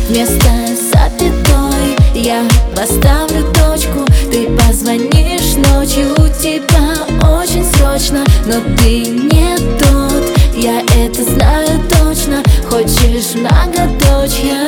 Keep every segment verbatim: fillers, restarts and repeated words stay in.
вместо запятой я поставлю точку. Ты позвонишь ночью, тебя очень срочно, но ты не тот, я это знаю точно. Хочешь многоточья,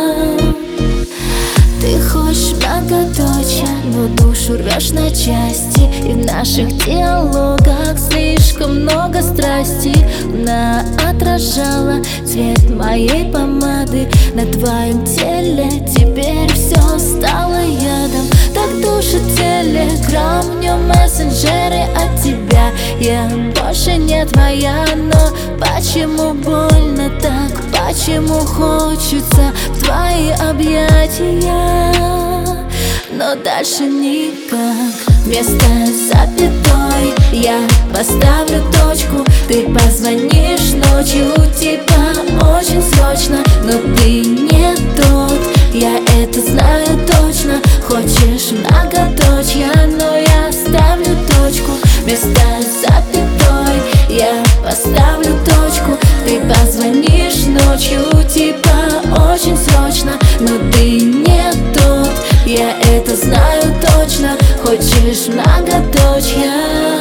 ты хочешь многоточья, но душу рвешь на части. И в наших диалогах слишком много страсти. Она отражала цвет моей помады на твоем теле. Теперь все стало ядом. Так душит телеграм, в нем мессенджеры от тебя. Я больше не твоя, но почему больно так? Почему хочется в твои объятия, но дальше никак? Вместо запятой я поставлю точку. Ты позвонишь ночью, тебя очень срочно, но ты не тот, я это знаю точно. Хочешь многоточья, но я ставлю точку. Вместо запятой я поставлю точку. Ты позвонишь ночью, тебя очень срочно, но ты не тот, я это знаю точно. Хочешь многоточья,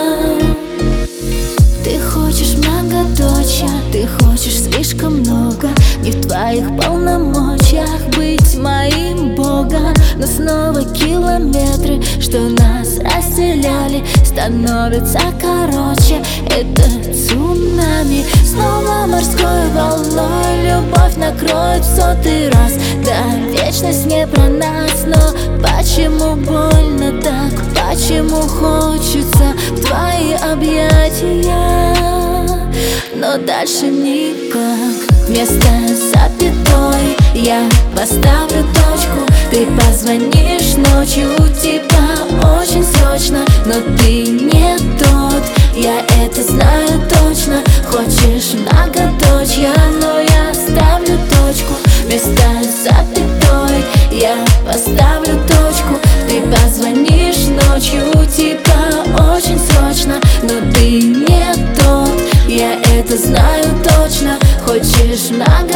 ты хочешь многоточья, ты хочешь слишком много. Не в твоих полномочиях быть моим богом. Но снова километры, что нас разделяли, становятся короче. Это цунами, снова морской волной. Любовь накроет в сотый раз. Да, вечность не про нас, но почему больно так? Почему хочется в твои объятия, но дальше никак? Вместо запятой я поставлю точку. Ты позвонишь ночью, тебя очень срочно, но ты не тот, я это знаю точно. Хочешь многоточья, но я ставлю точку. Вместо запятой я поставлю точку. Ты позвонишь ночью, тебя очень срочно, но ты не тот, я это знаю точно. Хочешь много